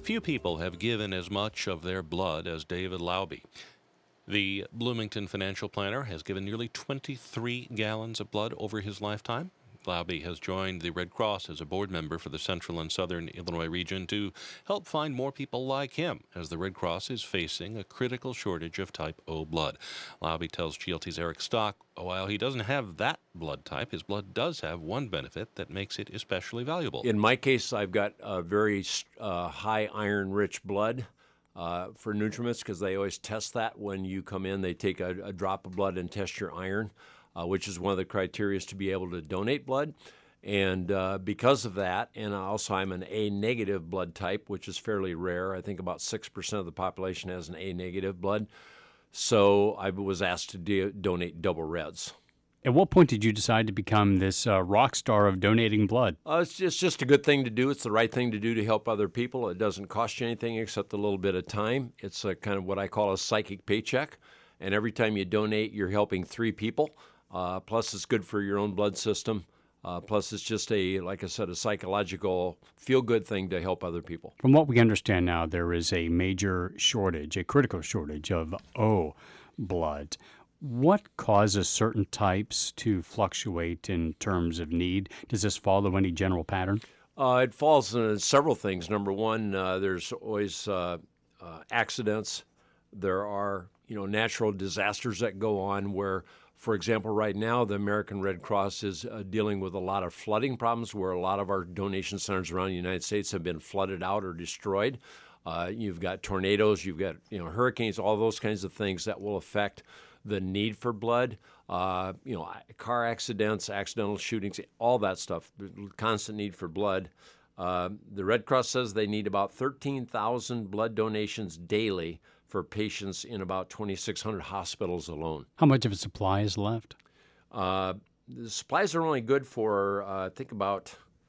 Few people have given as much of their blood as David Laube. The Bloomington financial planner has given nearly 23 gallons of blood over his lifetime. Laube has joined the Red Cross as a board member for the Central and Southern Illinois region to help find more people like him, as the Red Cross is facing a critical shortage of type O blood. Laube tells GLT's Eric Stock, while he doesn't have that blood type, his blood does have one benefit that makes it especially valuable. In my case, I've got a very high iron-rich blood for Nutriments, because they always test that when you come in. They take a drop of blood and test your iron, which is one of the criteria to be able to donate blood. And because of that, and also I'm an A-negative blood type, which is fairly rare. I think about 6% of the population has an A-negative blood. So I was asked to donate double reds. At what point did you decide to become this rock star of donating blood? It's just a good thing to do. It's the right thing to do to help other people. It doesn't cost you anything except a little bit of time. It's a kind of what I call a psychic paycheck. And every time you donate, you're helping 3 people. Plus, it's good for your own blood system. Plus, it's just like I said, a psychological feel-good thing to help other people. From what we understand now, there is a major shortage, a critical shortage of O blood. What causes certain types to fluctuate in terms of need? Does this follow any general pattern? It falls in several things. Number one, there's always accidents. There are natural disasters that go on where, for example, right now the American Red Cross is dealing with a lot of flooding problems where a lot of our donation centers around the United States have been flooded out or destroyed. You've got tornadoes, you've got hurricanes, all those kinds of things that will affect the need for blood, car accidents, accidental shootings, all that stuff, constant need for blood. The Red Cross says they need about 13,000 blood donations daily for patients in about 2,600 hospitals alone. How much of a supply is left? The supplies are only good for, I think, about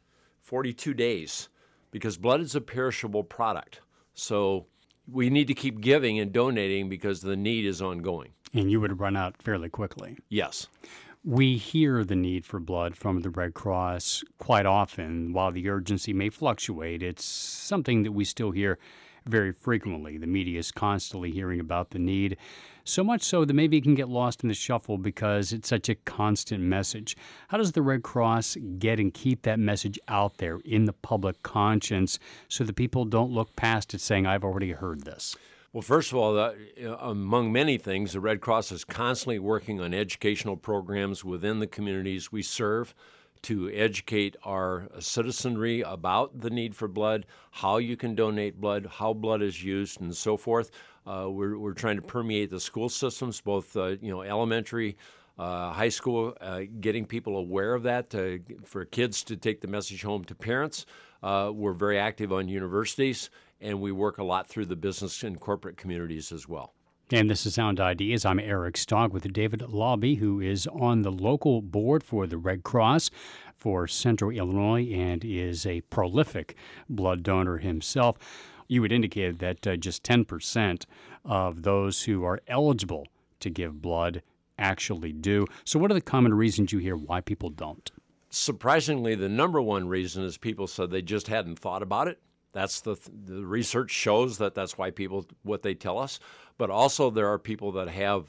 42 days because blood is a perishable product. So we need to keep giving and donating because the need is ongoing. And you would run out fairly quickly. Yes. We hear the need for blood from the Red Cross quite often. While the urgency may fluctuate, it's something that we still hear very frequently. The media is constantly hearing about the need, so much so that maybe it can get lost in the shuffle because it's such a constant message. How does the Red Cross get and keep that message out there in the public conscience so that people don't look past it saying, I've already heard this? Well, first of all, among many things, the Red Cross is constantly working on educational programs within the communities we serve to educate our citizenry about the need for blood, how you can donate blood, how blood is used, and so forth. We're trying to permeate the school systems, both elementary, high school, getting people aware of that, for kids to take the message home to parents. We're very active on universities, and we work a lot through the business and corporate communities as well. And this is Sound Ideas. I'm Eric Stock with David Laube, who is on the local board for the Red Cross for Central Illinois and is a prolific blood donor himself. You had indicated that just 10% of those who are eligible to give blood actually do. So what are the common reasons you hear why people don't? Surprisingly, the number one reason is people said they just hadn't thought about it. That's the research shows that's why people, what they tell us. But also there are people that have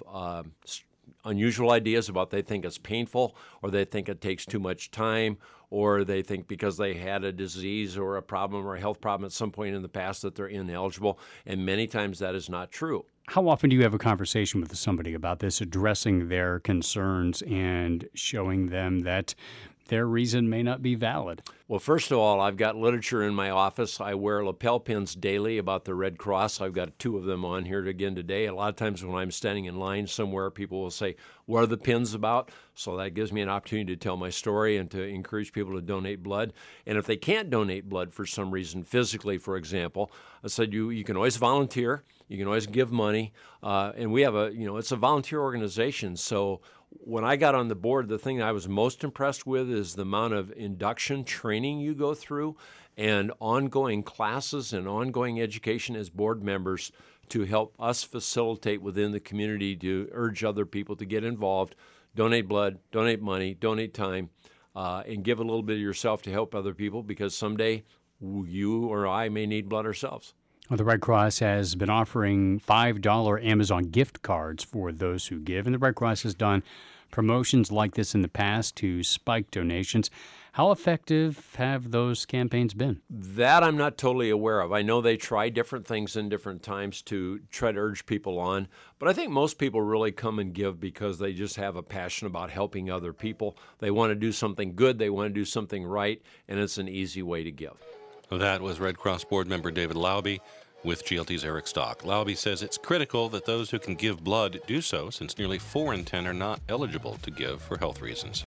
unusual ideas about they think it's painful, or they think it takes too much time, or they think because they had a disease or a problem or a health problem at some point in the past that they're ineligible. And many times that is not true. How often do you have a conversation with somebody about this, addressing their concerns and showing them that their reason may not be valid? Well, first of all, I've got literature in my office. I wear lapel pins daily about the Red Cross. I've got 2 of them on here again today. A lot of times when I'm standing in line somewhere, people will say, what are the pins about? So that gives me an opportunity to tell my story and to encourage people to donate blood. And if they can't donate blood for some reason, physically, for example, I said you can always volunteer. You can always give money. And we have it's a volunteer organization. So when I got on the board, the thing I was most impressed with is the amount of induction training you go through and ongoing classes and ongoing education as board members to help us facilitate within the community to urge other people to get involved, donate blood, donate money, donate time, and give a little bit of yourself to help other people, because someday you or I may need blood ourselves. Well, the Red Cross has been offering $5 Amazon gift cards for those who give, and the Red Cross has done promotions like this in the past to spike donations. How effective have those campaigns been? That I'm not totally aware of. I know they try different things in different times to try to urge people on, but I think most people really come and give because they just have a passion about helping other people. They want to do something good, they want to do something right, and it's an easy way to give. That was Red Cross board member David Laube with GLT's Eric Stock. Laube says it's critical that those who can give blood do so, since nearly 4 in 10 are not eligible to give for health reasons.